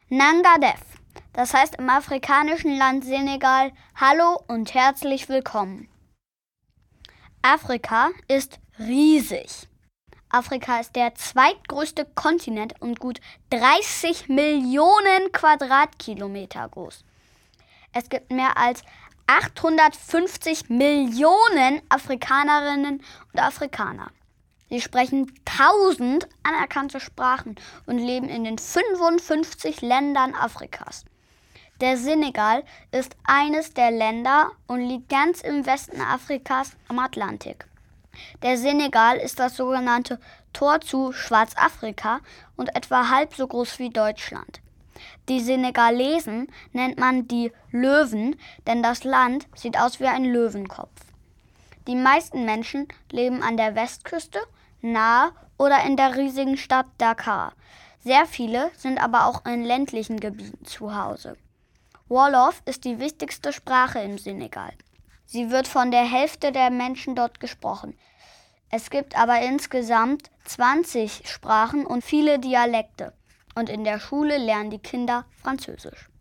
Nangadef, das heißt im afrikanischen Land Senegal Hallo und herzlich willkommen. Afrika ist riesig. Afrika ist der zweitgrößte Kontinent und gut 30 Millionen Quadratkilometer groß. Es gibt mehr als 850 Millionen Afrikanerinnen und Afrikaner. Sie sprechen 1000 anerkannte Sprachen und leben in den 55 Ländern Afrikas. Der Senegal ist eines der Länder und liegt ganz im Westen Afrikas am Atlantik. Der Senegal ist das sogenannte Tor zu Schwarzafrika und etwa halb so groß wie Deutschland. Die Senegalesen nennt man die Löwen, denn das Land sieht aus wie ein Löwenkopf. Die meisten Menschen leben an der Westküste, nahe oder in der riesigen Stadt Dakar. Sehr viele sind aber auch in ländlichen Gebieten zu Hause. Wolof ist die wichtigste Sprache im Senegal. Sie wird von der Hälfte der Menschen dort gesprochen. Es gibt aber insgesamt 20 Sprachen und viele Dialekte. Und in der Schule lernen die Kinder Französisch.